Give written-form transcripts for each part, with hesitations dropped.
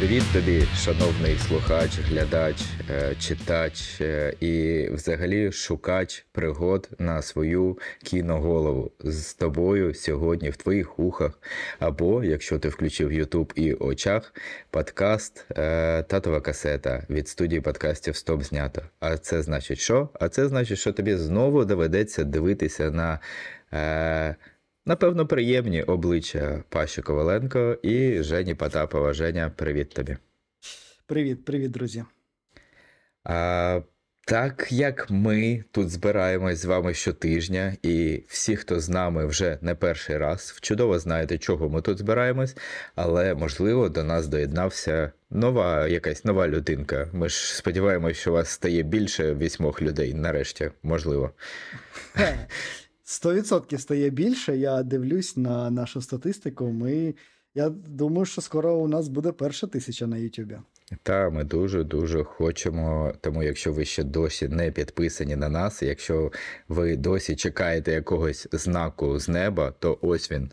Привіт тобі, шановний слухач, глядач, читач і взагалі шукач пригод на свою кіноголову. З тобою сьогодні в твоїх ухах, або, якщо ти включив YouTube і очах, подкаст «Татова касета» від студії подкастів «Стоп знято». А це значить що? А це значить, що тобі знову доведеться дивитися на... напевно, приємні обличчя Паші Коваленко і Жені Потапова. Женя, привіт тобі. Привіт, друзі. Так як ми тут збираємось з вами щотижня, і всі, хто з нами вже не перший раз, чудово знаєте, чого ми тут збираємось, але, можливо, до нас доєднався якась нова людинка. Ми ж сподіваємось, що вас стає більше 8 людей, нарешті, можливо. 100% стає більше, я дивлюсь на нашу статистику, я думаю, що скоро у нас буде перша 1000 на Ютубі. Та, ми дуже-дуже хочемо, тому якщо ви ще досі не підписані на нас, якщо ви досі чекаєте якогось знаку з неба, то ось він.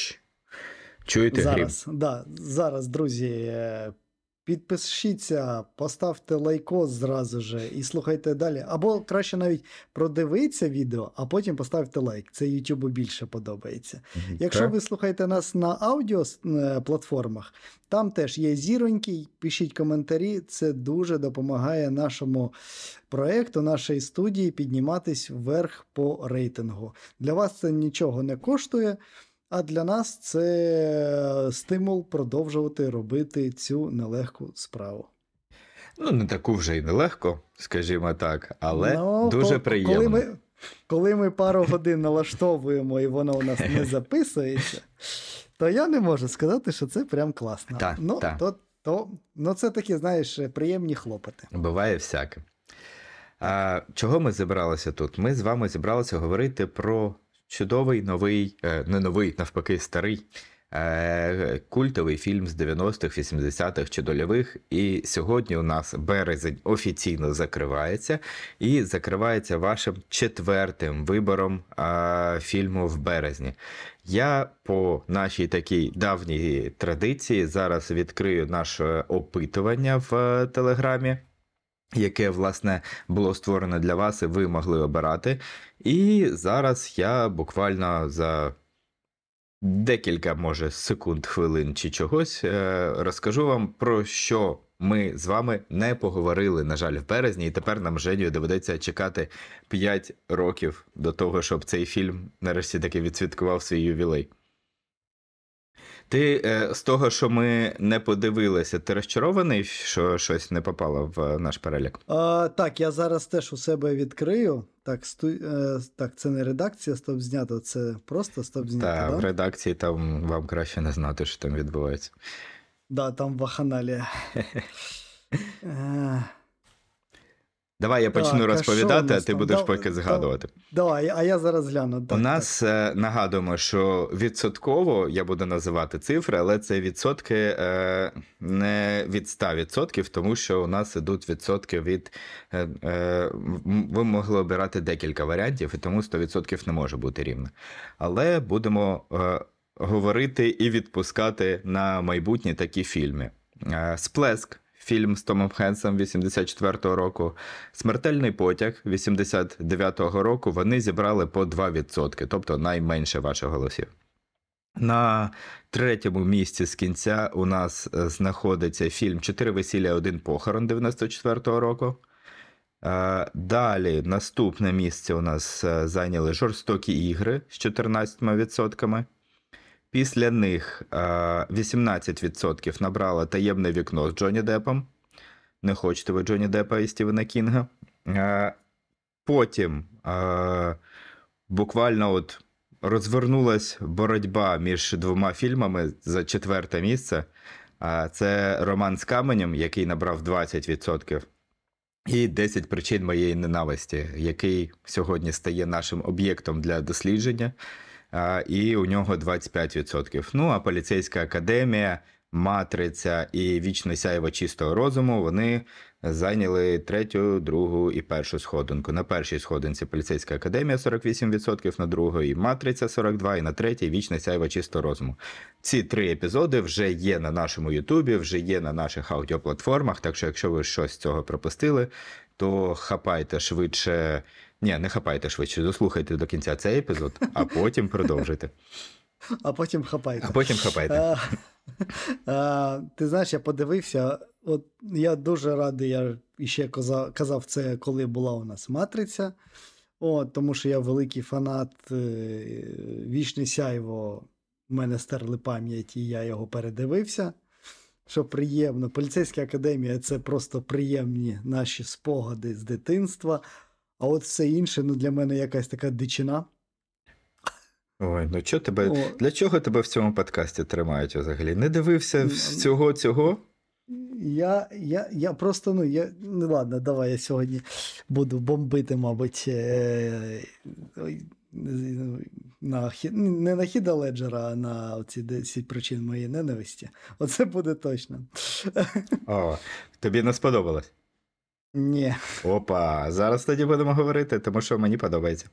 Чуєте грім? Зараз, друзі, підпишіться, поставте лайкос зразу же і слухайте далі. Або краще навіть продивіться відео, а потім поставте лайк. Це YouTube більше подобається. Якщо ви слухаєте нас на аудіоплатформах, там теж є зіроньки, пишіть коментарі. Це дуже допомагає нашому проєкту, нашій студії підніматись вверх по рейтингу. Для вас це нічого не коштує. А для нас це стимул продовжувати робити цю нелегку справу. Ну, не таку вже й нелегко, скажімо так, але дуже приємно. Коли ми пару годин налаштовуємо і воно у нас не записується, то я не можу сказати, що це прям класно. Це такі, знаєш, приємні хлопоти. Буває всяке. Чого ми зібралися тут? Ми з вами зібралися говорити про чудовий новий, не новий, навпаки, старий, культовий фільм з 90-х, 80-х чи дольових. І сьогодні у нас березень офіційно закривається. І закривається вашим 4-тим вибором фільму в березні. Я по нашій такій давній традиції зараз відкрию наше опитування в Телеграмі, яке, власне, було створено для вас, і ви могли обирати. І зараз я буквально за декілька, може, секунд, хвилин чи чогось розкажу вам, про що ми з вами не поговорили, на жаль, в березні, і тепер нам з Женєю доведеться чекати 5 років до того, щоб цей фільм нарешті таки відсвяткував свій ювілей. Ти з того, що ми не подивилися, ти розчарований, що щось не попало в наш перелік? Так, я зараз теж у себе відкрию. Так, це не редакція «Стоп знято», це просто «Стоп знято», Так, в редакції там вам краще не знати, що там відбувається. Да, там ваханалія. Давай я почну розповідати, а ти будеш поки згадувати. Давай, а я зараз гляну. У нас, нагадуємо, що відсотково, я буду називати цифри, але це відсотки не від 100%, тому що у нас ідуть відсотки від... Ви могли обирати декілька варіантів, і тому 100% не може бути рівно. Але будемо говорити і відпускати на майбутнє такі фільми. «Сплеск». Фільм з Томом Хенксом 84-го року, «Смертельний потяг» 89-го року, вони зібрали по 2%, тобто найменше ваших голосів. На 3-му місці з кінця у нас знаходиться фільм «4 весілля, 1 похорон» 94-го року. Далі наступне місце у нас зайняли «Жорстокі ігри» з 14%. Після них 18% набрало «Таємне вікно» з Джонні Деппом. Не хочете ви Джонні Деппа і Стівена Кінга. Потім буквально розвернулась боротьба між 2 фільмами за 4-те місце. Це «Роман з каменем», який набрав 20%. І «10 причин моєї ненависті», який сьогодні стає нашим об'єктом для дослідження. І у нього 25%. Ну, а «Поліцейська академія», «Матриця» і «Вічне сяйво чистого розуму» вони зайняли 3, 2 і 1 сходинку. На першій сходинці Поліцейська академія 48%, на другій Матриця 42% і на третій Вічне сяйво чистого розуму. Ці 3 епізоди вже є на нашому Ютубі, вже є на наших аудіоплатформах, так що якщо ви щось з цього пропустили, то хапайте швидше, не хапайте швидше, дослухайте до кінця цей епізод, а потім продовжуйте. А потім хапайте. А потім хапайте. Ти знаєш, я подивився, от я дуже радий, я ще казав це, коли була у нас Матриця, тому що я великий фанат Вічне сяйво, в мене стерли пам'ять, і я його передивився, що приємно. Поліцейська академія – це просто приємні наші спогади з дитинства, а от все інше, для мене якась така дичина. Ой, для чого тебе в цьому подкасті тримають взагалі? Не дивився цього? Я просто, ладно, давай я сьогодні буду бомбити, мабуть, не на Хіда Леджера, а на ці 10 причин моєї ненависті. Оце буде точно. О, тобі не сподобалось? Ні. Опа, зараз тоді будемо говорити, тому що мені подобається.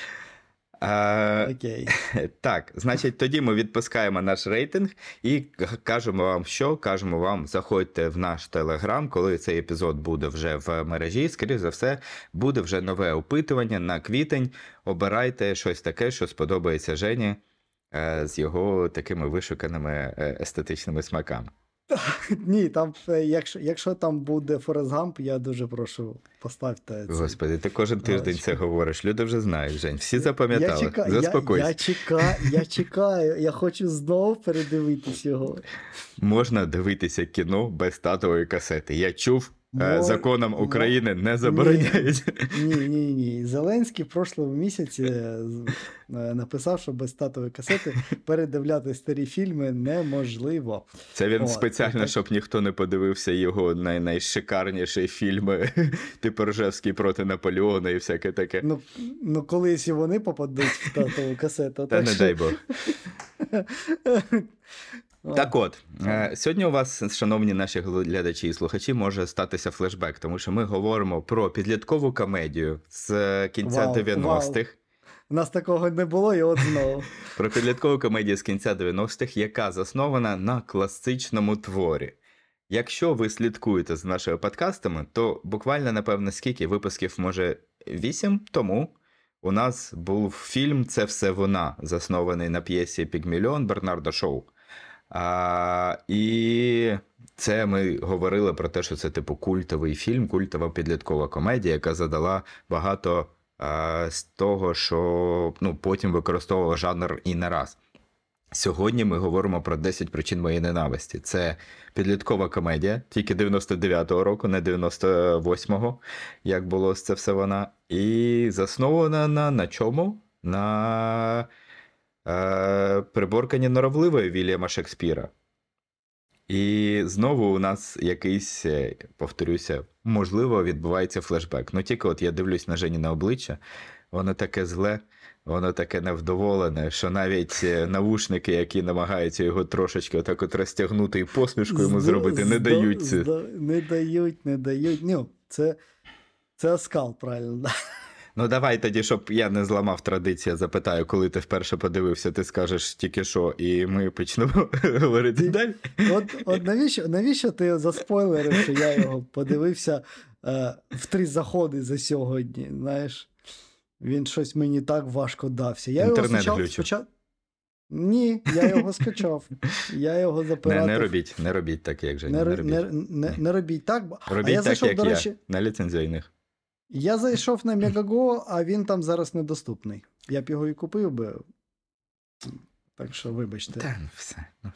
Окей. Так, значить, тоді ми відпускаємо наш рейтинг і кажемо вам, кажемо вам, заходьте в наш Телеграм, коли цей епізод буде вже в мережі, скоріше за все, буде вже нове опитування на квітень. Обирайте щось таке, що сподобається Жені з його такими вишуканими естетичними смаками. Ні, там, якщо там буде Форест Гамп, я дуже прошу, поставте це. Господи, ти кожен тиждень це говориш. Люди вже знають, Жень. Всі запам'ятали. Заспокойся. Я чекаю, я хочу знову передивитись його. Можна дивитися кіно без татової касети. Я чув, законом України не забороняють. Ні. Зеленський в прошлому місяці написав, що без татової касети передивляти старі фільми неможливо. Це він спеціально, щоб ніхто не подивився його найшикарніші фільми, типу Ржевський проти Наполеона і всяке таке. Колись і вони попадуть в татову касету. Та не дай Бог. Так от, сьогодні у вас, шановні наші глядачі і слухачі, може статися флешбек, тому що ми говоримо про підліткову комедію з кінця 90-х. У нас такого не було, і от знову. Про підліткову комедію з кінця 90-х, яка заснована на класичному творі. Якщо ви слідкуєте за нашими подкастами, то буквально, напевно, скільки випусків, може 8 тому, у нас був фільм «Це все вона», заснований на п'єсі «Пігмаліон» Бернардо Шоу. І це ми говорили про те, що це типу культовий фільм, культова підліткова комедія, яка задала багато з того, що потім використовував жанр і не раз. Сьогодні ми говоримо про 10 причин моєї ненависті. Це підліткова комедія, тільки 99-го року, не 98-го, як було «Це все вона». І заснована на чому? На приборкані норовливої Вільяма Шекспіра. І знову у нас якийсь, повторюся, можливо, відбувається флешбек. Тільки от я дивлюсь на Жені на обличчя, воно таке зле, воно таке невдоволене, що навіть навушники, які намагаються його трошечки отак от розтягнути і посмішку йому зробити, не дають це. Не дають. Це оскал, правильно. Давай тоді, щоб я не зламав традицію, запитаю, коли ти вперше подивився, ти скажеш тільки що, і ми почнемо говорити далі. От навіщо ти заспойлерив, що я його подивився в 3 заходи за сьогодні, знаєш? Він щось мені так важко дався. Інтернет глючив. Ні, я його скачав. Я його запиратив. Не робіть так, як же. Не робіть так. Робіть так, як я, на ліцензійних. Я зайшов на Мегаго, а він там зараз недоступний. Я б його і купив би. Так що, вибачте. Та, все.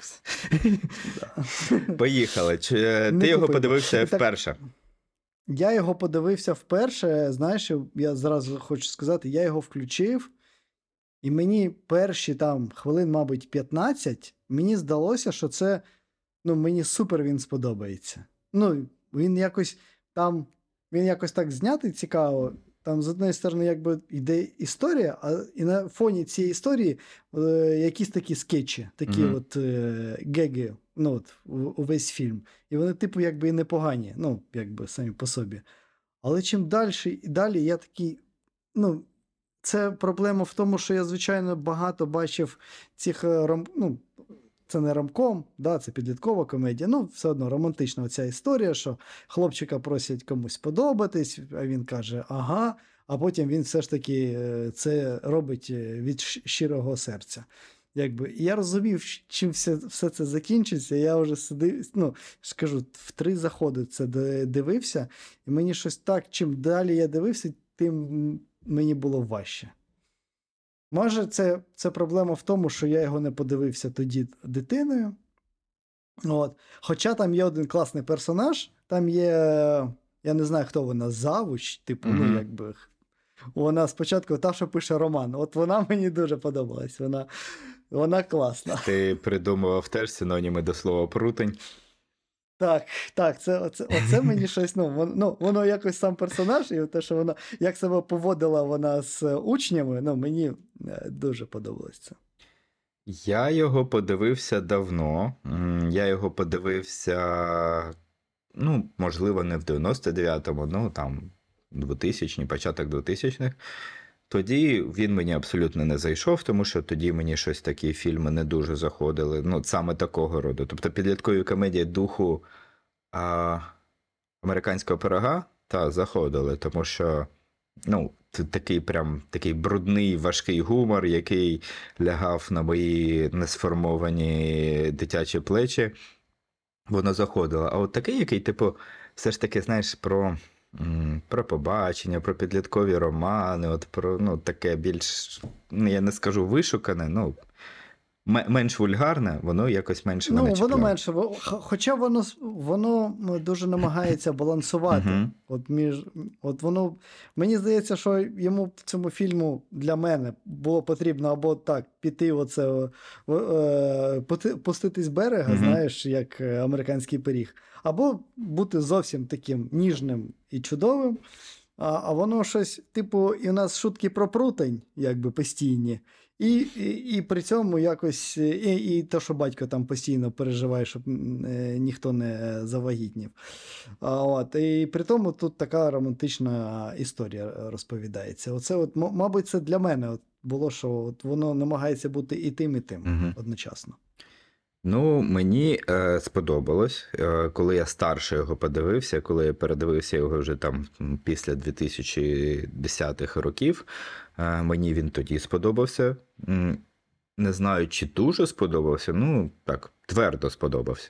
Поїхали. Ти його подивився вперше? Я його подивився вперше. Знаєш, я зразу хочу сказати, я його включив, і мені перші там хвилин, мабуть, 15, мені здалося, що це, мені супер він сподобається. Він якось так знятий цікаво. Там, з однієї сторони, якби йде історія, і на фоні цієї історії якісь такі скетчі, такі от геги ну, от, увесь фільм. І вони, типу, якби і непогані, ну, якби самі по собі. Але чим далі і далі, я такий, ну, це проблема в тому, що я, звичайно, багато бачив цих ну, це не ромком, да, це підліткова комедія. Ну, все одно романтична оця історія, що хлопчика просять комусь подобатись, а він каже ага, а потім він все ж таки це робить від щирого серця. Якби. І я розумів, чим все це закінчиться. Я вже сидив, ну, скажу, в 3 заходи це дивився, і мені щось так, чим далі я дивився, тим мені було важче. Може, це проблема в тому, що я його не подивився тоді дитиною. От. Хоча там є один класний персонаж, там є, я не знаю, хто вона, завуч, типу, ну, якби. Вона спочатку та, що пише роман. От вона мені дуже подобалась. Вона класна. Ти придумував теж синоніми до слова прутень. Так, оце мені щось, воно якось сам персонаж, і те, що вона, як себе поводила вона з учнями, мені дуже подобалось це. Я його подивився давно. Я його подивився, ну, можливо, не в 99-му, ну, там, 2000-ні, початок 2000-х. Тоді він мені абсолютно не зайшов, тому що тоді мені щось такі фільми не дуже заходили. Ну, саме такого роду. Тобто підліткові комедії духу американського пирога заходили, тому що, ну, це такий брудний, важкий гумор, який лягав на мої несформовані дитячі плечі. Воно заходило. А от такий, який, типу, все ж таки, знаєш, про побачення, про підліткові романи, от про, ну, таке більш, я не скажу вишукане, ну, менш вульгарне, воно якось менше мене чіпляло. Воно менше, хоча воно дуже намагається балансувати. От воно, мені здається, що йому в цьому фільму для мене було потрібно або так піти оце, пуститись з берега, знаєш, як американський пиріг, або бути зовсім таким ніжним і чудовим, а воно щось, типу, і у нас шутки про прутень, якби постійні, і при цьому якось, і те, що батько там постійно переживає, щоб ніхто не завагітнів. І при тому тут така романтична історія розповідається. Оце, от, мабуть, це для мене от було, що от воно намагається бути і тим одночасно. Ну, мені сподобалось, коли я старше його подивився, коли я передивився його вже там після 2010-х років, мені він тоді сподобався. Не знаю, чи дуже сподобався, ну, так, твердо сподобався.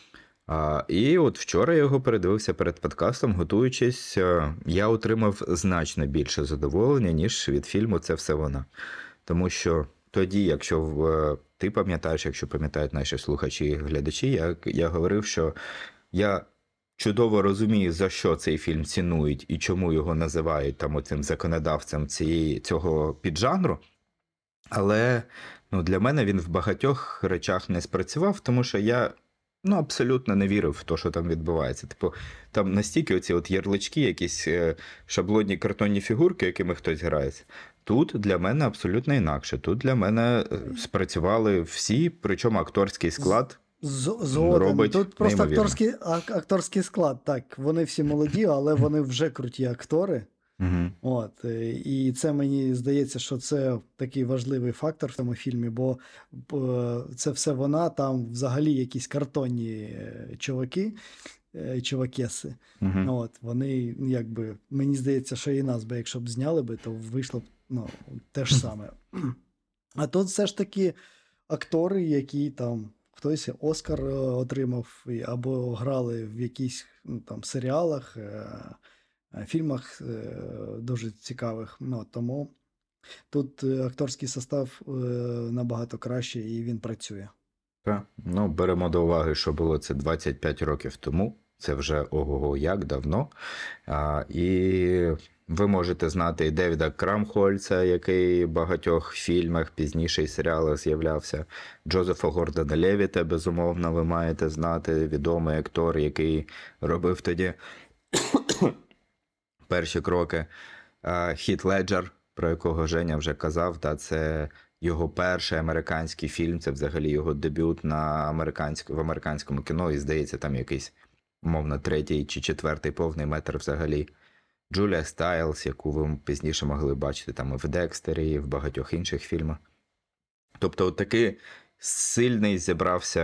І от вчора я його передивився перед подкастом, готуючись, я отримав значно більше задоволення, ніж від фільму «Це все вона». Тому що тоді, якщо ти пам'ятаєш, якщо пам'ятають наші слухачі і глядачі, я говорив, що я чудово розумію, за що цей фільм цінують і чому його називають там оцим законодавцем цього піджанру. Але для мене він в багатьох речах не спрацював, тому що я абсолютно не вірив в те, що там відбувається. Типу, там настільки оці от ярлички, якісь шаблонні картонні фігурки, якими хтось грається. Тут для мене абсолютно інакше. Тут для мене спрацювали всі, причому акторський склад робить тут просто неймовірно. акторський склад, так. Вони всі молоді, але вони вже круті актори. От, і це мені здається, що це такий важливий фактор в цьому фільмі, бо це все вона, там взагалі якісь картонні чувакеси. От, вони, якби, мені здається, що і нас би, якщо б зняли би, то вийшло б те ж саме. А тут все ж таки актори, які там хтось Оскар отримав або грали в якісь там серіалах, фільмах дуже цікавих. Тому тут акторський состав набагато краще і він працює. Так. Беремо до уваги, що було це 25 років тому. Це вже ого-го як давно. І ви можете знати і Девіда Крамхольца, який в багатьох фільмах, пізніше і серіалах з'являвся. Джозефа Гордона-Левіта, безумовно, ви маєте знати. Відомий актор, який робив тоді перші кроки. Хіт Леджер, про якого Женя вже казав, це його перший американський фільм, це взагалі його дебют в американському кіно, і здається, там якийсь, умовно, третій чи четвертий повний метр взагалі. Джулія Стайлз, яку ви пізніше могли бачити там і в Декстері, і в багатьох інших фільмах. Тобто, от такий сильний зібрався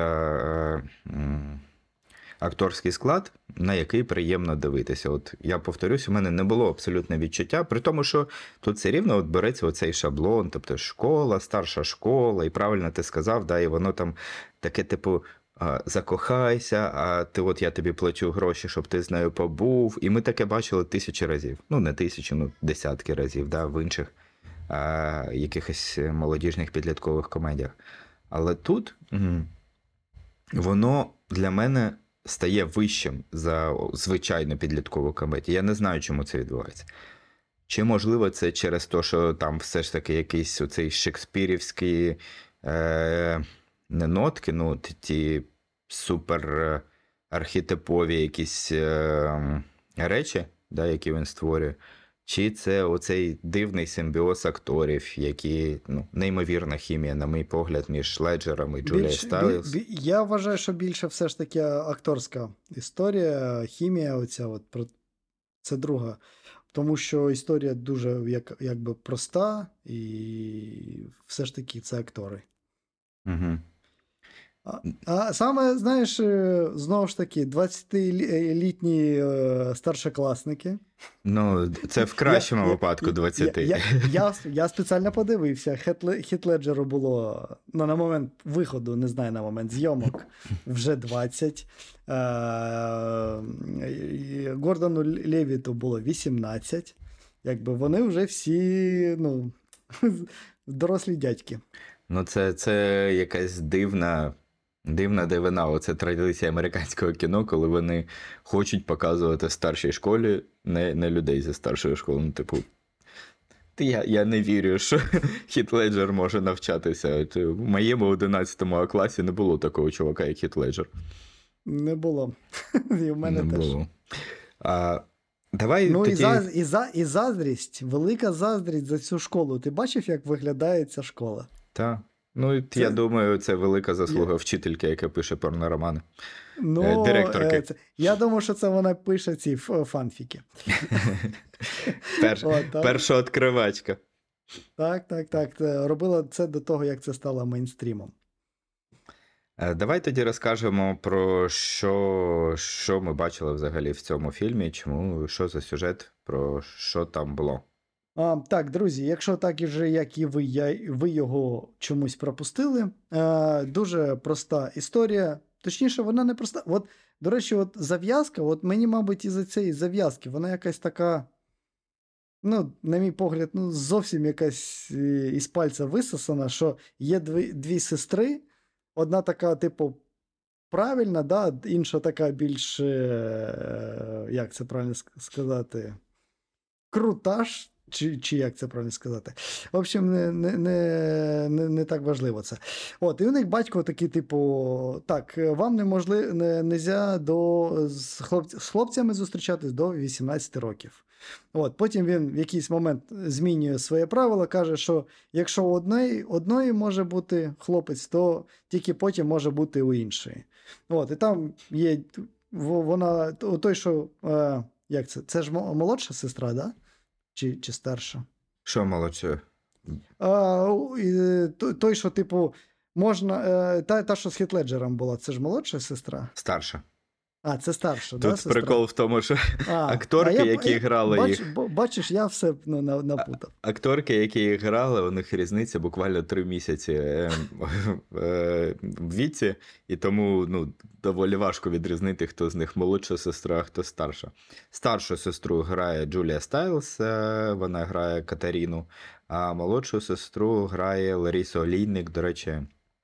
акторський склад, на який приємно дивитися. От я повторюсь, у мене не було абсолютно відчуття, при тому, що тут все рівно от береться оцей шаблон, тобто школа, старша школа, і правильно ти сказав, да, і воно там таке, типу, закохайся, а ти от я тобі плачу гроші, щоб ти з нею побув. І ми таке бачили тисячі разів. Ну, не тисячі, ну десятки разів, да, в інших якихось молодіжних підліткових комедіях. Але тут воно для мене стає вищим за звичайну підліткову комедію. Я не знаю, чому це відбувається. Чи, можливо, це через те, що там все ж таки якийсь оцей шекспірівський не нотки, ну, ті супер архетипові якісь речі, да, які він створює, чи це оцей дивний симбіоз акторів, які, ну, неймовірна хімія, на мій погляд, між Леджером і Джулією Стайлз. Я вважаю, що більше все ж таки акторська історія, хімія оця, от, це друга. Тому що історія дуже якби проста, і все ж таки це актори. Угу. А саме, знаєш, знову ж таки, 20-літні старшокласники. Ну, це в кращому випадку 20. Я спеціально подивився. Хіт Леджеру було на момент виходу, не знаю, на момент зйомок, вже 20. Гордону Левіту було 18. Якби вони вже всі, ну, дорослі дядьки. Ну, це якась дивна дивина. Оце традиція американського кіно, коли вони хочуть показувати в старшій школі не людей зі старшої школи. Ну, типу, я не вірю, що Хіт Леджер може навчатися. В моєму 11 класі не було такого чувака, як Хіт Леджер. Не було. І в мене не теж. Було. Давай ну тоді... і заздрість, велика заздрість за цю школу. Ти бачив, як виглядає ця школа? Так. Ну, я думаю, це велика заслуга вчительки, яка пише порноромани. Ну, директорки. Я думаю, що це вона пише ці фанфіки. Першооткривачка. Так. Робила це до того, як це стало мейнстрімом. Давай тоді розкажемо про що ми бачили взагалі в цьому фільмі, що за сюжет, про що там було. Так, друзі, якщо так же, як і ви його чомусь пропустили, дуже проста історія. Точніше, вона не проста. От, до речі, от зав'язка, от мені, мабуть, із-за цієї зав'язки, вона якась така, ну, на мій погляд, ну, зовсім якась із пальця висосана, що є дві сестри, одна така, типу, правильна, да, інша така більш, як це правильно сказати, круташ. Чи як це правильно сказати? В общем, не так важливо це. От, і у них батько такий, типу, так, вам нельзя з хлопцями зустрічатись до 18 років. От, потім він в якийсь момент змінює своє правило, каже, що якщо у одної може бути хлопець, то тільки потім може бути у іншої. От, і там є вона, той, що, як це? Це ж молодша сестра, да? Чи старша? Що молодше? Той, що, типу, можна. Та, що з Хіт Леджером була, це ж молодша сестра? Старша. Це старша, тут да, сестра? Прикол в тому, що акторки, які грали їх... Бачиш, я все напутав. Акторки, які грали, у них різниця буквально 3 місяці в віці, і тому, ну, доволі важко відрізнити, хто з них молодша сестра, а хто старша. Старшу сестру грає Джулія Стайлз, вона грає Катерину, а молодшу сестру грає Ларіса Олійник, до речі,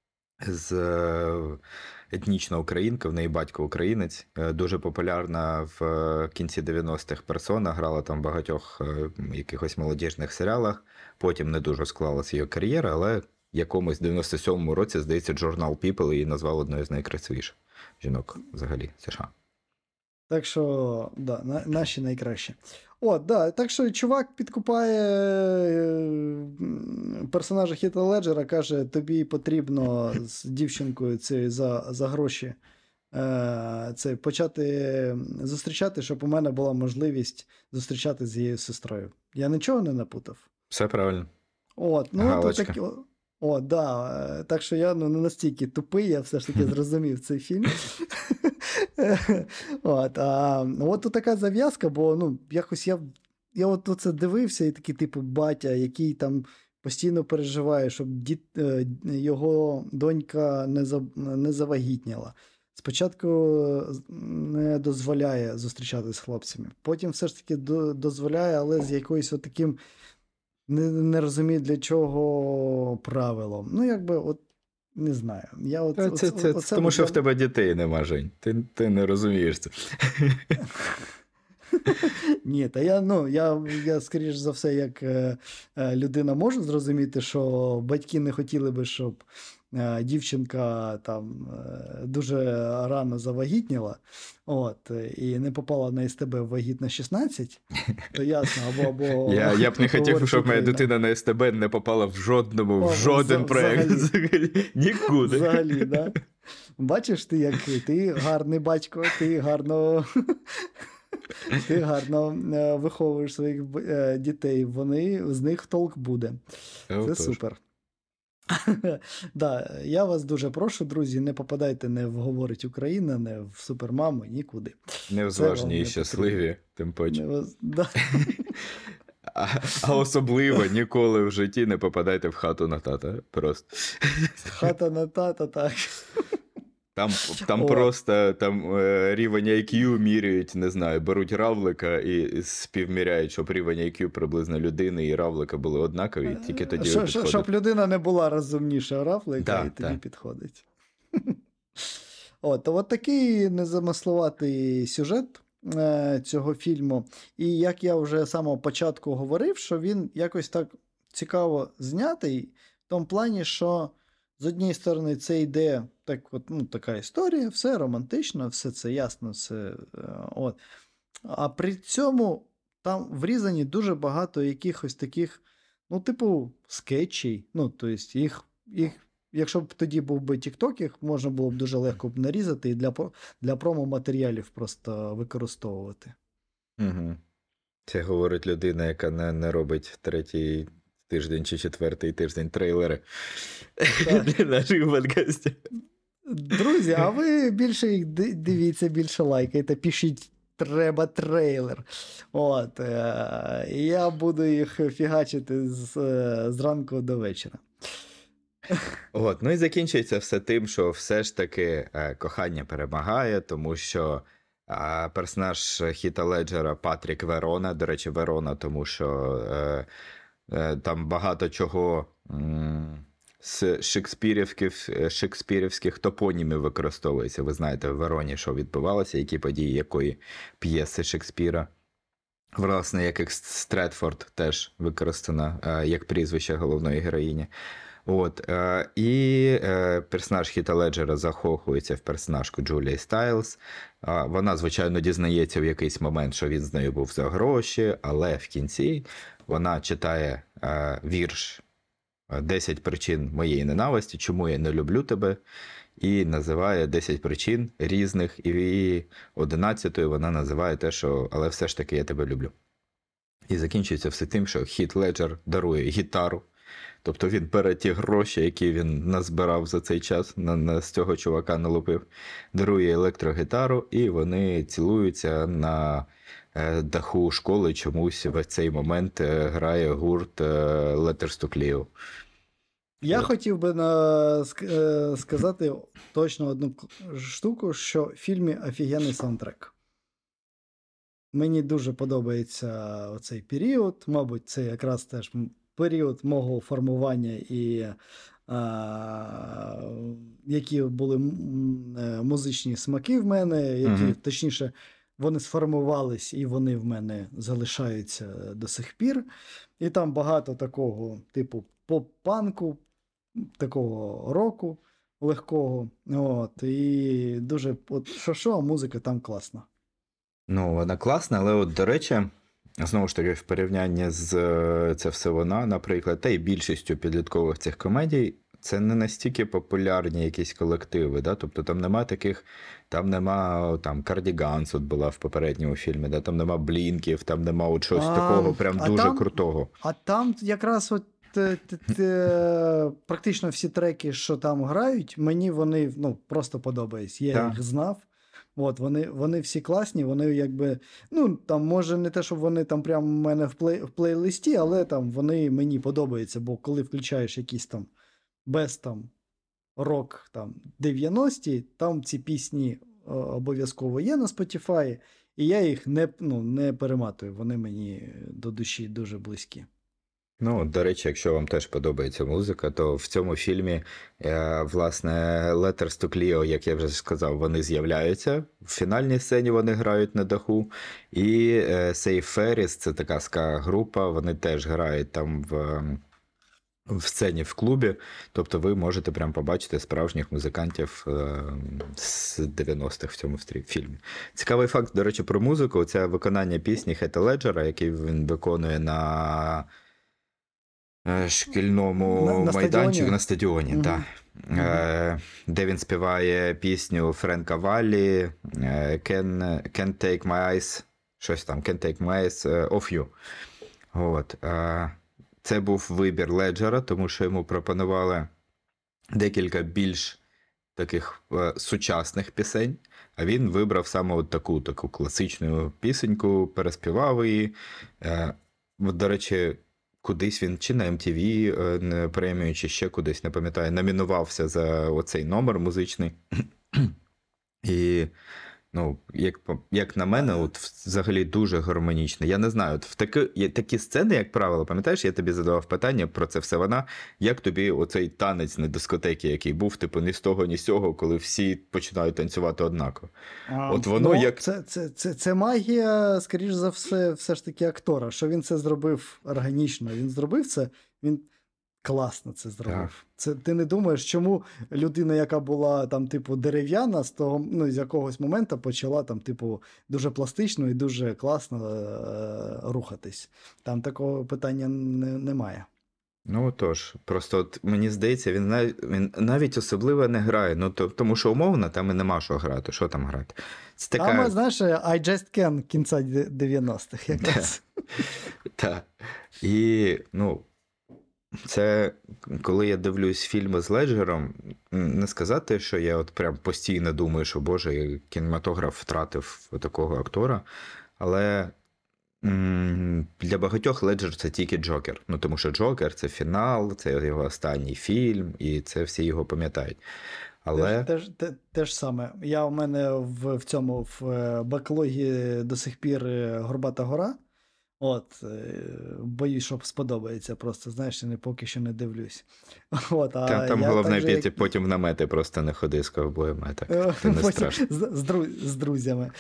етнічна українка, в неї батько українець, дуже популярна в кінці 90-х персона, грала там в багатьох якихось молодіжних серіалах, потім не дуже склалася її кар'єра, але в якомусь 97-му році, здається, журнал People її назвав одною з найкрасивіших жінок взагалі США. Так що, да, наші найкращі. Так що чувак підкупає персонажа Хіта Леджера каже, тобі потрібно з дівчинкою цією за гроші це почати зустрічати, щоб у мене була можливість зустрічати з її сестрою. Я нічого не напутав. Все правильно. От, ну, Галочка. то так, о, да. Так що я не настільки тупий, я все ж таки зрозумів цей фільм. От тут така зав'язка, бо ну, якось я от це дивився, і такий, типу, батя, який там постійно переживає, щоб його донька не завагітніла. Спочатку не дозволяє зустрічатися з хлопцями. Потім все ж таки дозволяє, але з якоюсь отаким не розумію, для чого правилом. Ну, якби, от, не знаю. Це тому, що в тебе дітей нема, Жень. Ти не розумієш це. Ні, та я скоріш за все, як людина можу зрозуміти, що батьки не хотіли би, щоб дівчинка там дуже рано завагітніла, і не попала на СТБ в вагітна 16, то ясно, або я б не хотів, щоб моя дитина на СТБ не попала в жоден проєкт. Нікуди. Взагалі, да? Бачиш, ти який? Ти гарний батько, ти гарно виховуєш своїх дітей, з них толк буде. Це супер. Да, я вас дуже прошу, друзі, не попадайте не в «Говорить Україна», не в «Супермаму», нікуди. Невзважні і щасливі, тим паче. Да. А особливо ніколи в житті не попадайте в хату на тата. Просто. Хата на тата, так. Там просто рівень IQ міряють, не знаю, беруть равлика і співміряють, щоб рівень IQ приблизно людини і равлика були однакові, тільки тоді підходить. Щоб людина не була розумніша равлика, і тоді підходить. От такий незамисловатий сюжет цього фільму. І як я вже з самого початку говорив, що він якось так цікаво знятий, в тому плані, що з однієї сторони це йде така історія, все романтично, все це ясно, все, а при цьому там врізані дуже багато якихось таких, типу скетчей, тобто їх, якщо б тоді був би TikTok, їх можна було б дуже легко б нарізати і для промо-матеріалів просто використовувати. Угу. Це говорить людина, яка не робить третій тиждень чи четвертий тиждень трейлери для наших подкастів. Друзі, а ви більше їх дивіться, більше лайкайте, пишіть, треба трейлер. І я буду їх фігачити з ранку до вечора. Ну і закінчується все тим, що все ж таки кохання перемагає, тому що персонаж Хіта Леджера Патрік Верона, до речі, Верона, тому що там багато чого з шекспірівських топонімів використовується. Ви знаєте, в Вероні, що відбувалося, які події якої п'єси Шекспіра. Власне, як Стретфорд теж використана як прізвище головної героїні. І персонаж Хіта Леджера закохується в персонажку Джулії Стайлз. Вона, звичайно, дізнається в якийсь момент, що він з нею був за гроші, але в кінці вона читає вірш «10 причин моєї ненависті, чому я не люблю тебе», і називає 10 причин різних, і 11-ю вона називає те, що «але все ж таки я тебе люблю». І закінчується все тим, що Хіт Леджер дарує гітару. Тобто він бере ті гроші, які він назбирав за цей час, з цього чувака налупив, дарує електрогітару, і вони цілуються на даху школи. Чомусь в цей момент грає гурт Letters to Cleo. Я хотів би сказати точно одну штуку, що в фільмі офігенний саундтрек. Мені дуже подобається оцей період, мабуть, це якраз теж період мого формування і які були музичні смаки в мене, які, точніше, вони сформувались і вони в мене залишаються до сих пір. І там багато такого, типу, поп-панку, такого року легкого. І дуже, що, а музика там класна. Вона класна, але до речі, Знову ж таки, в порівнянні з «Це все вона», наприклад, та й більшістю підліткових цих комедій, це не настільки популярні якісь колективи, да? Тобто там нема таких, там нема там Cardigans от була в попередньому фільмі, да? Там нема Блінків, там нема от щось такого прям дуже там, крутого. а там якраз от практично всі треки, що там грають, мені вони просто подобаються. Я Так. їх знав. От, вони всі класні, вони якби, там, може, не те, щоб вони там прямо в мене в плейлисті, але там вони мені подобаються, бо коли включаєш якісь там там рок там 90-ті, там ці пісні обов'язково є на Spotify, і я їх не перематую, вони мені до душі дуже близькі. Ну, до речі, якщо вам теж подобається музика, то в цьому фільмі, власне, Letters to Cleo, як я вже сказав, вони з'являються. В фінальній сцені вони грають на даху. І Safe Ferris, це така ска-група, вони теж грають там в сцені в клубі. Тобто ви можете прям побачити справжніх музикантів з 90-х в цьому фільмі. Цікавий факт, до речі, про музику. Це виконання пісні Хета Леджера, який він виконує на шкільному майданчику на стадіоні, Мгм. так. Де він співає пісню Френка Валлі Can't Take My Eyes, щось там, Can't Take My Eyes Off You. От. Це був вибір Леджера, тому що йому пропонували декілька більш таких сучасних пісень, а він вибрав саме от таку класичну пісеньку, переспівав її. До речі, кудись він чи на MTV премію, чи ще кудись, не пам'ятаю, номінувався за оцей номер музичний. І, як на мене, от взагалі дуже гармонічно. Я не знаю, от в такі сцени, як правило, пам'ятаєш, я тобі задавав питання про «Це все вона», як тобі оцей танець на дискотекі, який був, типу, ні з того, ні з цього, коли всі починають танцювати однаково. От воно як... Це магія, скоріш за все ж таки актора, що він це зробив органічно. Він зробив це, він класно це зробив. Це ти не думаєш, чому людина, яка була там, типу, дерев'яна, з того, з якогось моменту почала там, типу, дуже пластично і дуже класно рухатись. Там такого питання немає. Ну тож, просто от, мені здається, він навіть особливо не грає. Тому що умовно там і нема що грати. Що там грати? Це така... Там, знаєш, I Just Can кінця 90-х якраз. Так. І, це, коли я дивлюсь фільми з Леджером, не сказати, що я от прям постійно думаю, що, боже, кінематограф втратив такого актора, але для багатьох Леджер це тільки Джокер. Тому що Джокер – це фінал, це його останній фільм, і це всі його пам'ятають. Але... Те ж саме. У мене в беклогі до сих пір Горбата гора. От, боюсь, що сподобається, просто, знаєш, я поки що не дивлюсь. Там головне піти, потім в намети просто не ходи з ковбоями, це не страшно. З друзями.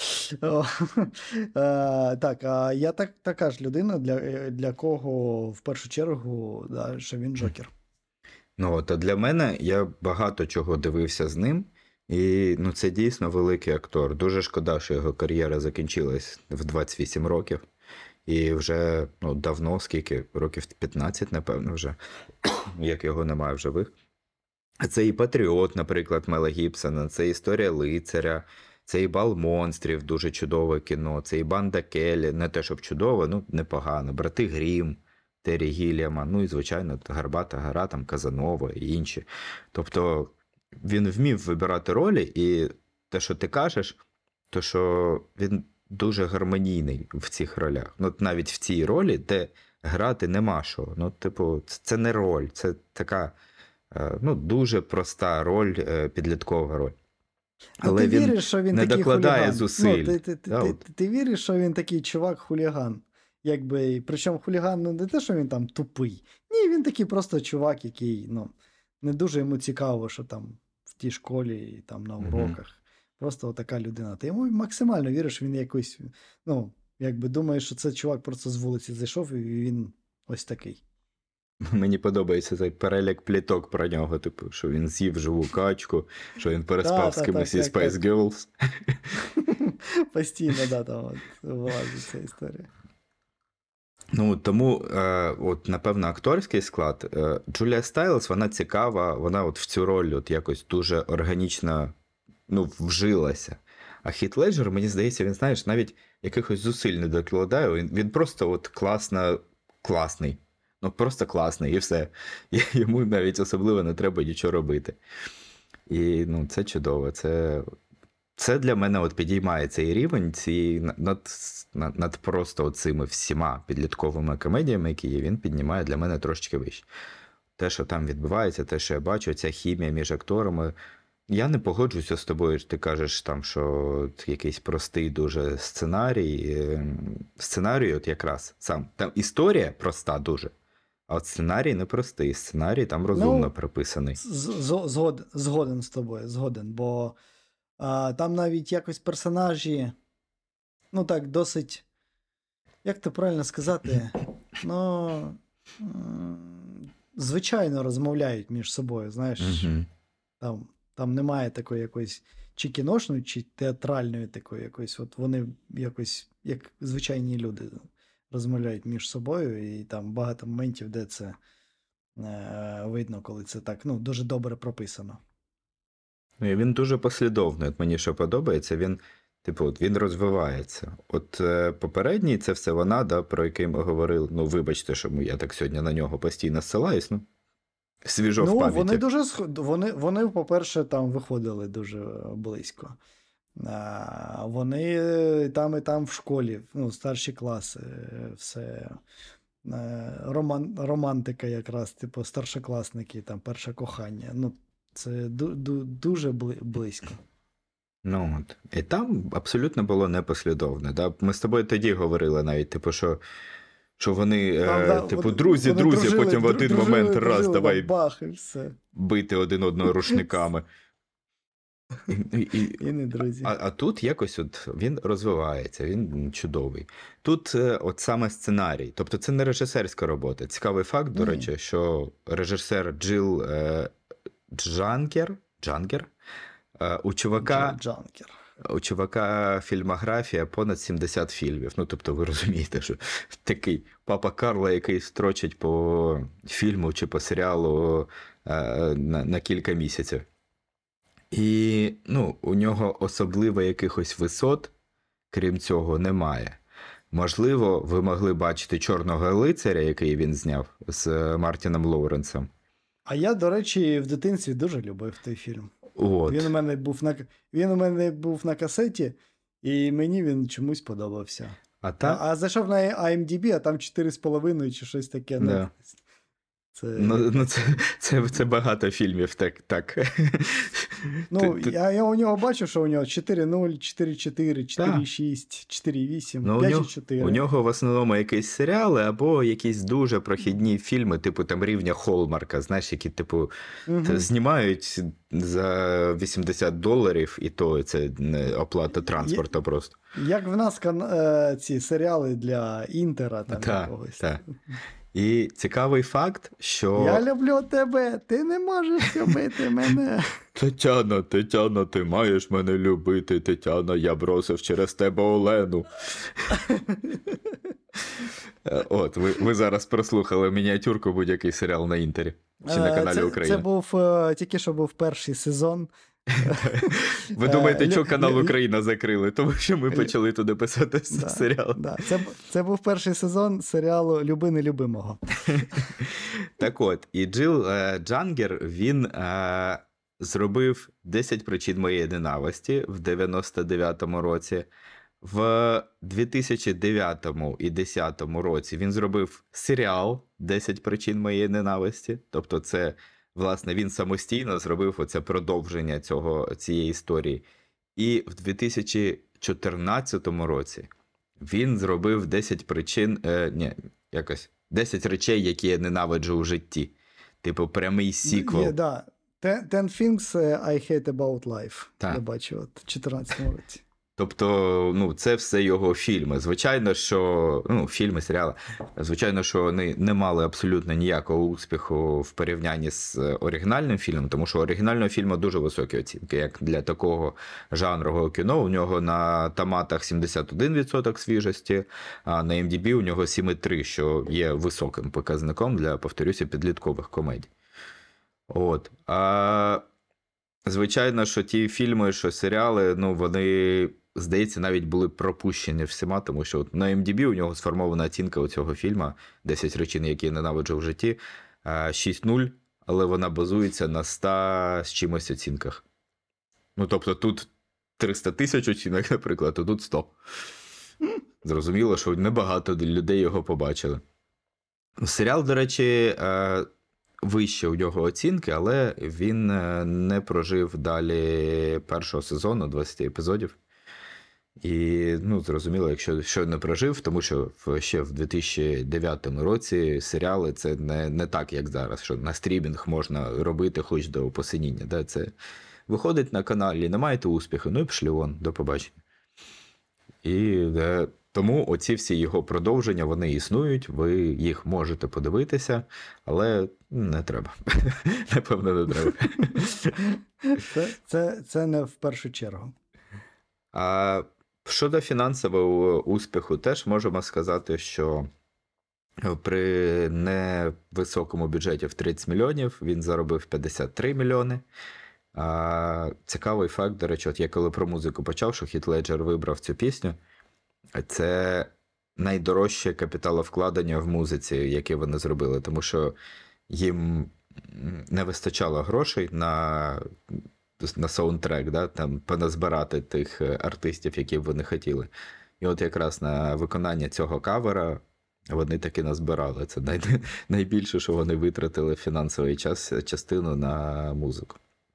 Так, а я така ж людина, для кого в першу чергу, що він Джокер. А для мене я багато чого дивився з ним, і це дійсно великий актор. Дуже шкода, що його кар'єра закінчилась в 28 років. І вже давно, скільки, років 15, напевно, вже, як його немає в живих. Це і «Патріот», наприклад, Мела Гібсона, це «Історія лицаря», це і «Бал монстрів», дуже чудове кіно, це і «Банда Келлі», не те, щоб чудове, непогано, «Брати Грім», Террі Гілліама, і, звичайно, «Горбата гора», там, «Казанова» і інші. Тобто він вмів вибирати ролі, і те, що ти кажеш, то, що він дуже гармонійний в цих ролях. Навіть в цій ролі, де грати нема що. Це не роль, це така дуже проста роль, підліткова роль. Але ти віриш, що він не такий докладає хуліган? зусиль. Ти віриш, що він такий чувак-хуліган? Причому хуліган не те, що він там тупий. Ні, він такий просто чувак, який не дуже йому цікаво, що там в тій школі і там на уроках. Просто така людина. Ти йому максимально віриш, він якийсь, думаєш, що це чувак просто з вулиці зайшов, і він ось такий. Мені подобається цей перелік пліток про нього, що він з'їв живу качку, що він переспав з кимось із Spice Girls. Постійно, там вилазить ця історія. Ну, тому, от, напевно, акторський склад. Джулія Стайлз, вона цікава, вона от в цю роль от якось дуже органічно, ну, вжилася. А Хіт Леджер, мені здається, він, знаєш, навіть якихось зусиль не докладає, він просто от класний. Ну, просто класний, і все. І йому навіть особливо не треба нічого робити. І, ну, це чудово, це для мене от підіймає цей рівень над просто цими всіма підлітковими комедіями, які є, він піднімає для мене трошечки вище. Те, що там відбувається, те, що я бачу, ця хімія між акторами. Я не погоджуся з тобою, ти кажеш, там, що якийсь простий дуже сценарій. Сценарій от якраз сам. Там історія проста дуже, а от сценарій не простий. Сценарій там розумно прописаний. Згоден з тобою, згоден, бо там навіть якось персонажі, ну так, досить, як то правильно сказати, ну, звичайно розмовляють між собою, знаєш, там немає такої якоїсь чи кіношної, чи театральної такої якоїсь, от вони якось, як звичайні люди розмовляють між собою, і там багато моментів, де це видно, коли це так, ну, дуже добре прописано. І він дуже послідовний. От мені що подобається, він, типу, от він розвивається. От попередній це все вона, да, про який ми говорили. Ну, вибачте, що я так сьогодні на нього постійно ссилаюсь, ну, свіжо в пам'яті. Вони дуже вони, по-перше, там виходили дуже близько. Вони і там в школі, ну, старші класи, все. Романтика якраз, типу, старшокласники, там, перше кохання. Ну, це дуже близько. Ну, от. І там абсолютно було непослідовне. Да? Ми з тобою тоді говорили навіть, типу, що вони, типу, друзі, потім в один момент раз, давай бах, і все. бити один одного рушниками. І не друзі. А тут якось от він розвивається, він чудовий. Тут от саме сценарій, тобто це не режисерська робота. Цікавий факт, до речі, що режисер Джилл Джангер, у чувака фільмографія понад 70 фільмів. Ну, тобто ви розумієте, що такий папа Карло, який строчить по фільму чи по серіалу на кілька місяців. І, ну, у нього особливо якихось висот, крім цього, немає. Можливо, ви могли бачити «Чорного лицаря», який він зняв з Мартіном Лоуренсом. А я, до речі, в дитинстві дуже любив той фільм. От. Він у мене був на касеті, і мені він чомусь подобався. А зайшов на IMDb, а там 4,5 чи щось таке. Да. Це багато фільмів, так. Ну, я у нього бачу, що у нього 4.0, 4.4, 4.6, 4.8, 5.4. У нього в основному якісь серіали або якісь дуже прохідні фільми, типу там рівня Холмарка, знаєш, які, типу, знімають за $80, і то це не оплата транспорту просто. Як в нас ці серіали для Інтера там якогось. Так. І цікавий факт, що... Я люблю тебе, ти не можеш любити мене. Тетяна, ти маєш мене любити, Тетяна, я бросив через тебе Олену. От, ви зараз прослухали мініатюрку будь-який серіал на Інтері. Чи на каналі Україна. Це тільки що був перший сезон. Ви думаєте, що канал Україна закрили? Тому що ми почали туди писати серіал. Це був перший сезон серіалу «Люби нелюбимого». Так от, і Джилл Джангер, він зробив 10 причин моєї ненависті в 99-му році. В 2009 і 2010 році він зробив серіал «10 причин моєї ненависті». Тобто це, власне, він самостійно зробив оце продовження цієї історії. І в 2014 році він зробив 10 причин, 10 речей, які я ненавиджу у житті. Типу, прямий сіквел. Ten Things I Hate About Life. Я бачив, в 2014 році. Тобто, ну, це все його фільми. Звичайно, що фільми, серіали, звичайно, що вони не мали абсолютно ніякого успіху в порівнянні з оригінальним фільмом, тому що у оригінального фільму дуже високі оцінки, як для такого жанрового кіно. У нього на томатах 71% свіжості, а на IMDb у нього 7,3, що є високим показником для, повторюся, підліткових комедій. От. Звичайно, що ті фільми, що серіали, вони, здається, навіть були пропущені всіма, тому що на IMDb у нього сформована оцінка у цього фільму «10 причин, які я ненавиджу в житті», 6,0, але вона базується на 100 з чимось оцінках. Тобто тут 300 тисяч оцінок, наприклад, а тут 100. Зрозуміло, що небагато людей його побачили. Серіал, до речі, вище у нього оцінки, але він не прожив далі першого сезону, 20 епізодів. І, зрозуміло, якщо не прожив, тому що ще в 2009 році серіали це не так, як зараз, що на стрімінг можна робити хоч до посиніння. Да? Це виходить на каналі, не маєте успіху, і пішли вон, до побачення. І тому оці всі його продовження, вони існують, ви їх можете подивитися, але не треба. Напевно, не треба. Це не в першу чергу. А щодо фінансового успіху, теж можемо сказати, що при невисокому бюджеті в 30 мільйонів він заробив 53 мільйони. Цікавий факт, до речі, от я коли про музику почав, що Хіт Леджер вибрав цю пісню, це найдорожче капіталовкладення в музиці, яке вони зробили, тому що їм не вистачало грошей на саундтрек, да, там поназбирати тих артистів, які б вони хотіли. І от якраз на виконання цього кавера вони таки назбирали. Це найбільше, що вони витратили фінансовий частину на музику.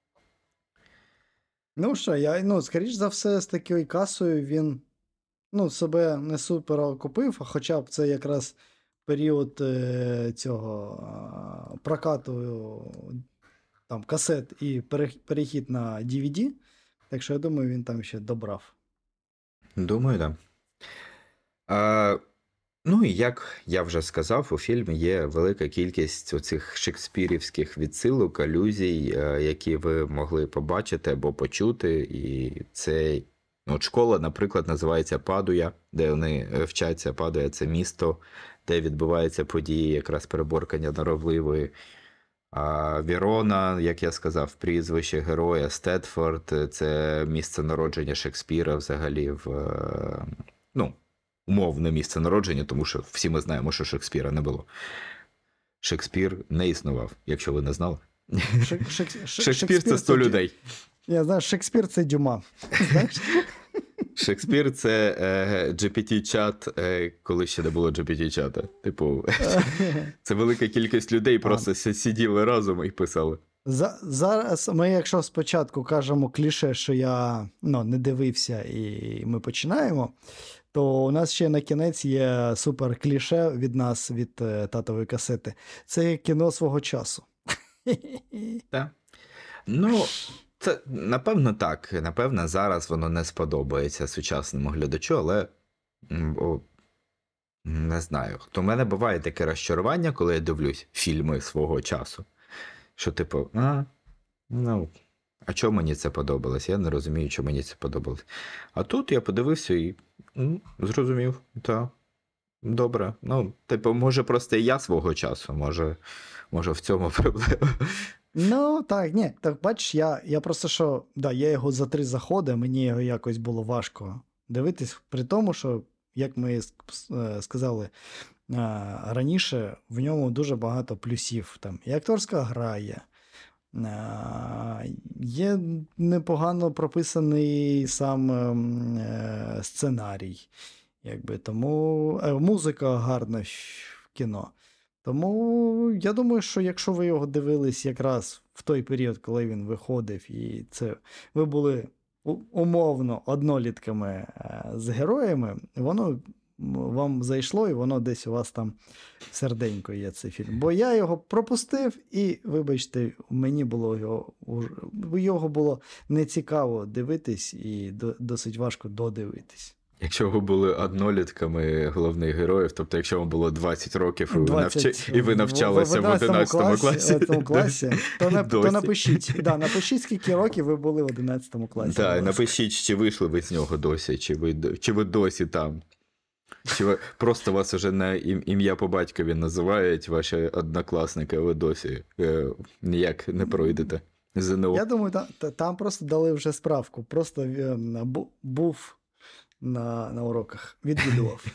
Скоріш за все, з такою касою він себе не супер окупив, хоча б це якраз період цього прокату там, касет і перехід на DVD. Так що я думаю, він там ще добрав. Думаю, так. І як я вже сказав, у фільмі є велика кількість оцих шекспірівських відсилок, алюзій, які ви могли побачити або почути. І це школа, наприклад, називається Падуя, де вони вчаться. Падуя – це місто, де відбуваються події якраз переборкання норовливої. А Вірона, як я сказав, прізвище героя, Стетфорд – це місце народження Шекспіра взагалі умовне місце народження, тому що всі ми знаємо, що Шекспіра не було. Шекспір не існував, якщо ви не знали. Шекспір – це 100 людей. Я знаю, Шекспір – це Дюма. Знаєш? Шекспір – це GPT-чат, коли ще не було GPT-чата. Типу, це велика кількість людей просто сиділи разом і писали. Зараз ми, якщо спочатку кажемо кліше, що я не дивився і ми починаємо, то у нас ще на кінець є супер кліше від нас, від татової касети. Це кіно свого часу. Так. Це, напевно, так. Напевно, зараз воно не сподобається сучасному глядачу, але не знаю. То в мене буває таке розчарування, коли я дивлюсь фільми свого часу. Що типу, а чому мені це подобалось? Я не розумію, чому мені це подобалось. А тут я подивився і зрозумів, так, добре. Може просто і я свого часу, може в цьому проблема. Так, бачиш, я просто що, я його за 3 заходи, мені його якось було важко дивитись, при тому, що, як ми сказали раніше, в ньому дуже багато плюсів. Там і акторська гра є непогано прописаний сам сценарій, тому музика гарна в кіно. Тому я думаю, що якщо ви його дивились якраз в той період, коли він виходив, і ви були умовно однолітками з героями, воно вам зайшло, і воно десь у вас там серденько є цей фільм. Бо я його пропустив, і, вибачте, мені було його було нецікаво дивитись і досить важко додивитись. Якщо ви були однолітками головних героїв, тобто якщо вам було 20 років і ви 20 навчалися в 11 класі, то напишіть, скільки років ви були в 11 класі. Так, напишіть, чи вийшли ви з нього досі, чи ви досі там. Чи ви просто вас вже на ім'я по батькові називають ваші однокласники, а ви досі ніяк не пройдете ЗНО. Я думаю, там просто дали вже справку. Просто був на уроках, відвідував.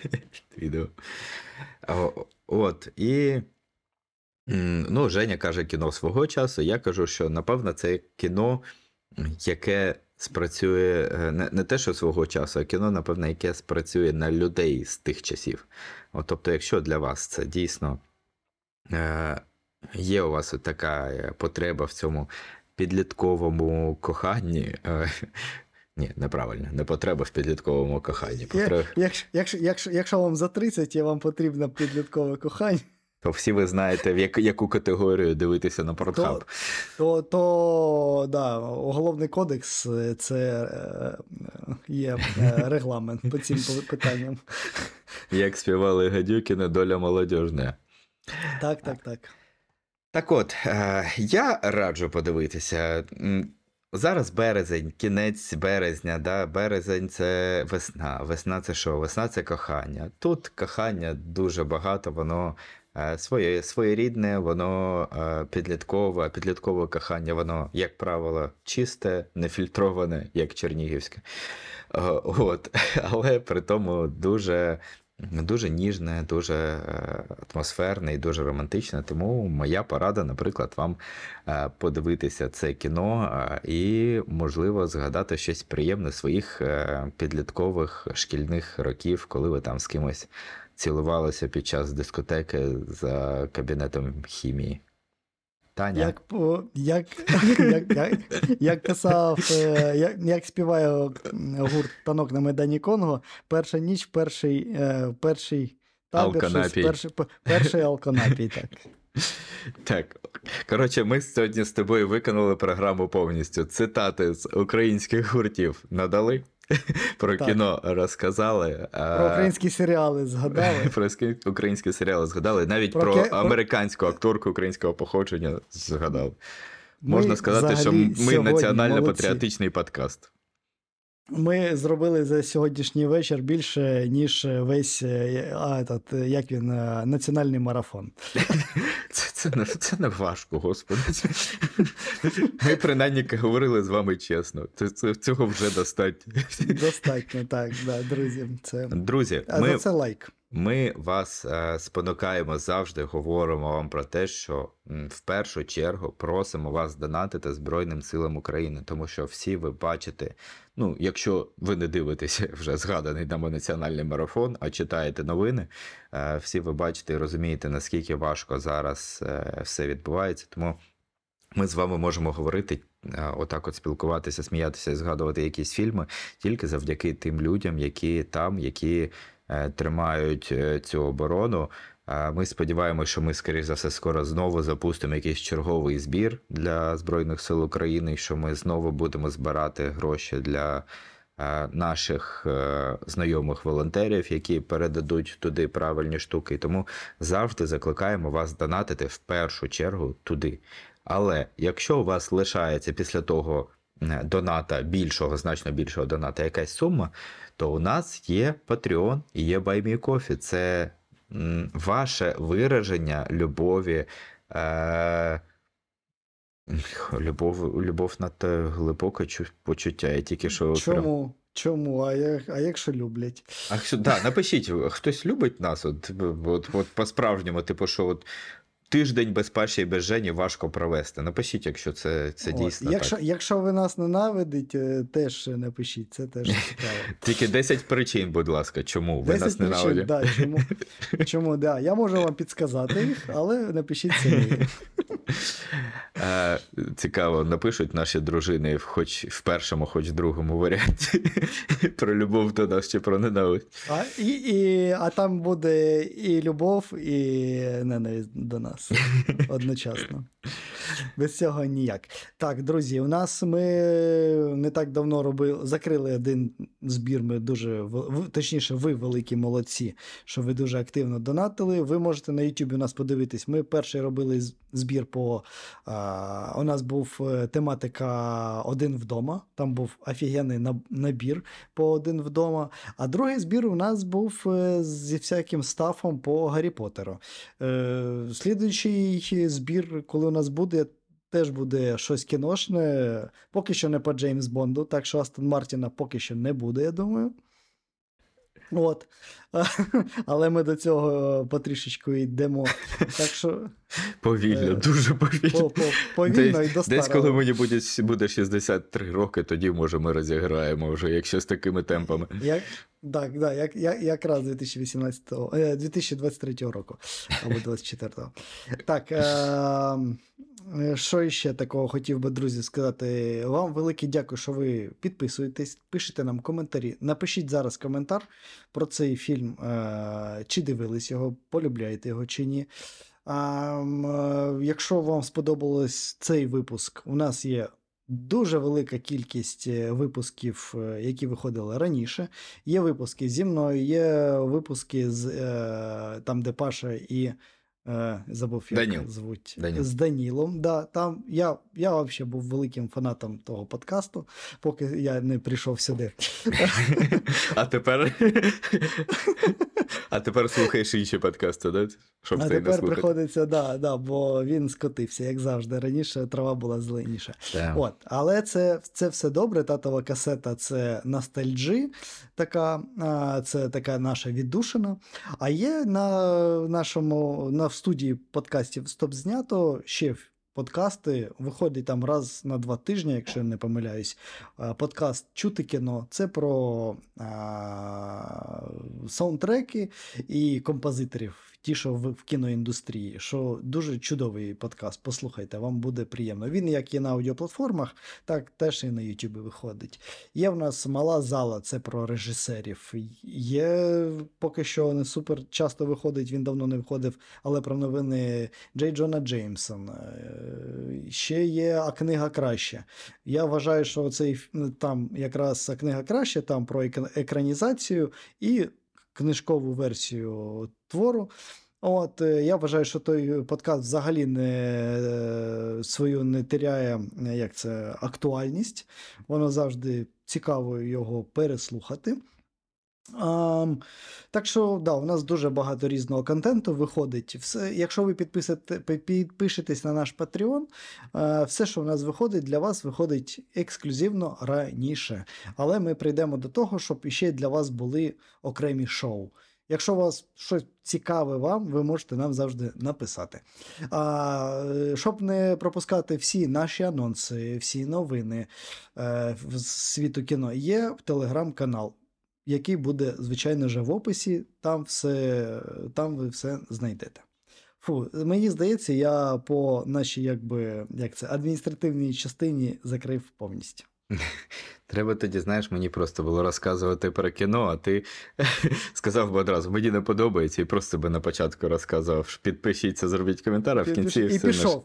От, і ну, Женя каже кіно свого часу, я кажу, що, напевно, це кіно, яке спрацює, не те, що свого часу, а кіно, напевно, яке спрацює на людей з тих часів. От, тобто, якщо для вас це дійсно є у вас така потреба в цьому підлітковому коханні, ні, неправильно, не потреба в підлітковому коханні. Якщо вам за 30 і вам потрібно підліткове кохання, то всі ви знаєте, в яку категорію дивитися на Pornhub. Да, Уголовний кодекс – це є регламент по цим питанням. Як співали Гадюкіни, доля молодіжна. Так. Так от, я раджу подивитися. Зараз березень, кінець березня, да? Березень – це весна. Весна – це що? Весна – це кохання. Тут кохання дуже багато, воно своєрідне, воно підліткове, а підліткове кохання, воно, як правило, чисте, нефільтроване, як чернігівське. От. Але при тому дуже ніжне, дуже атмосферне і дуже романтичне. Тому моя порада, наприклад, вам подивитися це кіно і, можливо, згадати щось приємне своїх підліткових шкільних років, коли ви там з кимось цілувалися під час дискотеки за кабінетом хімії. Таня? Як співає гурт «Танок на Майдані Конго», перша ніч, перший табір, перший алконапій, так. Так, коротше, ми сьогодні з тобою виконали програму повністю. Цитати з українських гуртів надали, про кіно розказали. Про українські серіали згадали. Про українські серіали згадали, навіть про американську акторку українського походження згадали. Можна сказати, що ми національно-патріотичний подкаст. Ми зробили за сьогоднішній вечір більше, ніж весь національний марафон. Це не важко, господи. Ми принаймні говорили з вами чесно. Цього вже достатньо. Достатньо, так, да, друзі. Друзі, за це лайк. Ми вас спонукаємо, завжди говоримо вам про те, що в першу чергу просимо вас донатити Збройним силам України, тому що всі ви бачите, ну, якщо ви не дивитеся вже згаданий нами національний марафон, а читаєте новини, всі ви бачите і розумієте, наскільки важко зараз все відбувається, тому ми з вами можемо говорити, отак от спілкуватися, сміятися і згадувати якісь фільми тільки завдяки тим людям, які там, які тримають цю оборону. Ми сподіваємося, що ми, скоріш за все, скоро знову запустимо якийсь черговий збір для Збройних сил України, що ми знову будемо збирати гроші для наших знайомих волонтерів, які передадуть туди правильні штуки. Тому завжди закликаємо вас донатити в першу чергу туди. Але якщо у вас лишається після того доната більшого, значно більшого доната якась сума, то у нас є Patreon і є Buy Me Coffee. Це ваше вираження любові, любов надто глибоке почуття. Я тільки що... Чому? А якщо люблять? Напишіть, хтось любить нас? От по-справжньому, типу, що от тиждень без Паші і без Жені важко провести. Напишіть, якщо це дійсно так. Якщо ви нас ненавидите, теж напишіть, це теж цікаво. Тільки 10 причин, будь ласка, чому ви нас ненавидите. 10 причин, чому, да. Я можу вам підсказати їх, але напишіть самі. Цікаво, напишуть наші дружини хоч в першому, хоч в другому варіанті про любов до нас чи про ненависть. А там буде і любов, і ненависть до нас одночасно. Без цього ніяк. Так, друзі, у нас ми не так давно закрили один збір, ми точніше, ви великі молодці, що ви дуже активно донатили. Ви можете на YouTube у нас подивитись. Ми перший робили збір у нас був тематика «Один вдома», там був офігенний набір по «Один вдома», а другий збір у нас був зі всяким стафом по Гаррі Поттеру. Слідуючий збір, коли у нас буде, теж буде щось кіношне, поки що не по Джеймс Бонду, так що Астон Мартіна поки що не буде, я думаю. От. Але ми до цього потрішечку йдемо. Так що... Повільно, дуже повільно. Повільно і до старого. Десь, коли мені буде 63 роки, тоді, може, ми розіграємо вже, якщо з такими темпами. Якраз 2023 року, або 24-го. Так, що ще такого хотів би, друзі, сказати? Вам велике дякую, що ви підписуєтесь, пишете нам коментарі. Напишіть зараз коментар про цей фільм, чи дивились його, полюбляєте його чи ні. Якщо вам сподобалось цей випуск, у нас є дуже велика кількість випусків, які виходили раніше. Є випуски зі мною, є випуски там, де Паша і забув, як звуть. З Данілом. Да, там я взагалі був великим фанатом того подкасту, поки я не прийшов сюди. А тепер слухаєш інші подкасти, да? Щоб а тепер приходиться, бо він скотився, як завжди. Раніше трава була зеленіша. От, але це все добре. Татова касета – це ностальджі, це така наша віддушина. А є на студії подкастів «Стоп знято» ще подкасти, виходить там раз на 2 тижні, якщо не помиляюсь. Подкаст «Чути кіно» – це про саундтреки і композиторів, ті, що в кіноіндустрії, що дуже чудовий подкаст, послухайте, вам буде приємно. Він як є на аудіоплатформах, так теж і на YouTube виходить. Є в нас «Мала зала», це про режисерів. Є, поки що не супер часто виходить, він давно не виходив, але про новини Джей Джона Джеймсон. Ще є «А книга краще». Я вважаю, що там якраз «А книга краще», там про екранізацію і книжкову версію твору. От, я вважаю, що той подкаст взагалі не теряє актуальність. Воно завжди цікаво його переслухати. Так що, у нас дуже багато різного контенту виходить. Якщо ви підпишетесь на наш Patreon, все, що в нас виходить, для вас виходить ексклюзивно раніше. Але ми прийдемо до того, щоб іще для вас були окремі шоу. Якщо у вас щось цікаве вам, ви можете нам завжди написати. Щоб не пропускати всі наші анонси, всі новини з світу кіно, є телеграм-канал, який буде, звичайно вже в описі, там ви все знайдете. Мені здається, я по нашій адміністративній частині закрив повністю. Треба тоді, мені просто було розказувати про кіно, а ти сказав би одразу, мені не подобається, і просто би на початку розказав, підпишіться, зробіть коментар, а в кінці і пішов.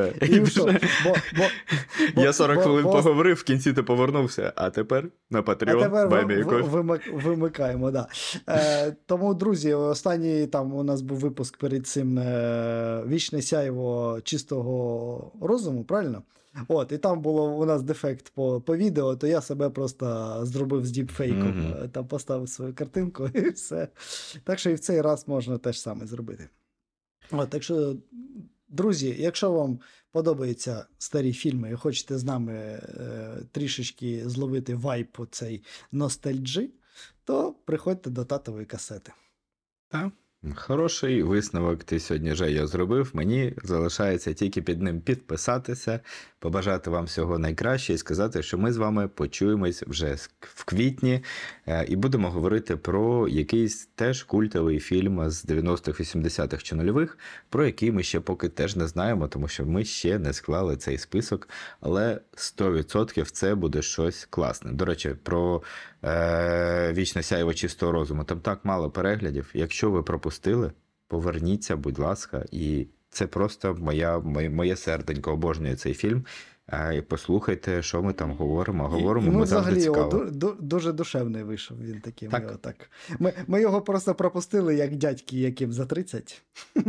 Я 40 хвилин поговорив, в кінці ти повернувся, а тепер на Patreon. Вимикаємо, да. Тому, друзі, останній там у нас був випуск перед цим «Вічне сяйво чистого розуму», правильно? От, і там було у нас дефект по відео, то я себе просто зробив з діпфейком, там поставив свою картинку і все. Так що і в цей раз можна теж саме зробити. От, так що, друзі, якщо вам подобаються старі фільми і хочете з нами трішечки зловити вайб у цей ностальджі, то приходьте до татової касети. Так. Хороший висновок ти сьогодні, Женя, зробив. Мені залишається тільки під ним підписатися, побажати вам всього найкраще і сказати, що ми з вами почуємось вже в квітні і будемо говорити про якийсь теж культовий фільм з 90-х, 80-х чи нульових, про який ми ще поки теж не знаємо, тому що ми ще не склали цей список, але 100% це буде щось класне. До речі, про «Вічне сяйво чистого розуму». Там так мало переглядів. Якщо ви пропустили, поверніться, будь ласка. І це просто моє серденько обожнює цей фільм. І послухайте, що ми там говоримо. Говоримо, ми завжди взагалі цікаво. дуже душевний вийшов він такий. Так. Ми, отак. Ми його просто пропустили, як дядьки, яким за 30.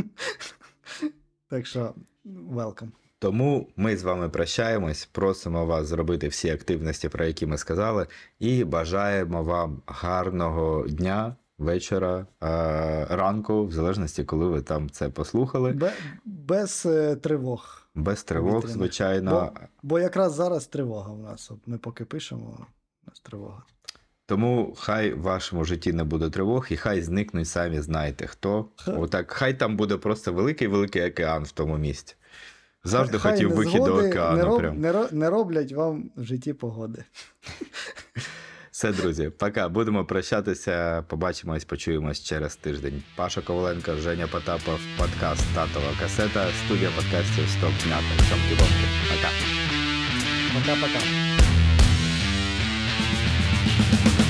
Так що, welcome. Тому ми з вами прощаємось, просимо вас зробити всі активності, про які ми сказали, і бажаємо вам гарного дня, вечора, ранку, в залежності, коли ви там це послухали. Без тривог. Без тривог, повітряних. звичайно. Бо якраз зараз тривога в нас. От ми поки пишемо, у нас тривога. Тому хай в вашому житті не буде тривог, і хай зникнуть самі знаєте хто. Отак, хай там буде просто великий-великий океан в тому місці. Завжди Хай хотів вихід до океану. Прям. не роблять вам в житті погоди. Все, друзі, пока. Будемо прощатися. Побачимось, почуємось через тиждень. Паша Коваленко, Женя Потапов, подкаст «Татова касета», студія подкастів «Стоп знято». Цьомки-бомки. Пока. Пока-пока.